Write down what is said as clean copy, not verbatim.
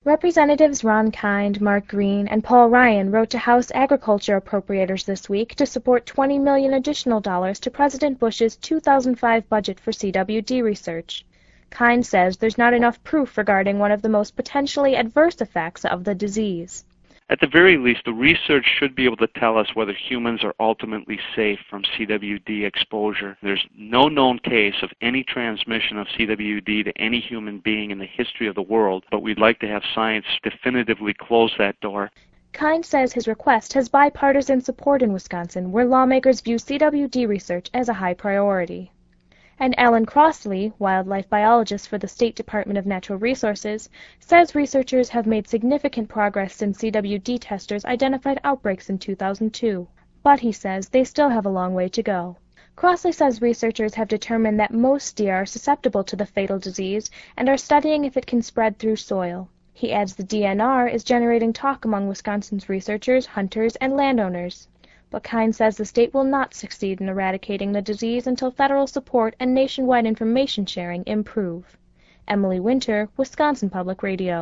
Representatives Ron Kind, Mark Green, and Paul Ryan wrote to House Agriculture appropriators this week to support $20 million additional dollars to President Bush's 2005 budget for CWD research. Kind says there's not enough proof regarding one of the most potentially adverse effects of the disease. At the very least, the research should be able to tell us whether humans are ultimately safe from CWD exposure. There's no known case of any transmission of CWD to any human being in the history of the world, but we'd like to have science definitively close that door. Kind says his request has bipartisan support in Wisconsin, where lawmakers view CWD research as a high priority. And Alan Crossley, wildlife biologist for the State Department of Natural Resources, says researchers have made significant progress since CWD testers identified outbreaks in 2002. But, he says, they still have a long way to go. Crossley says researchers have determined that most deer are susceptible to the fatal disease and are studying if it can spread through soil. He adds the DNR is generating talk among Wisconsin's researchers, hunters, and landowners. But Kind says the state will not succeed in eradicating the disease until federal support and nationwide information sharing improve. Emily Winter, Wisconsin Public Radio.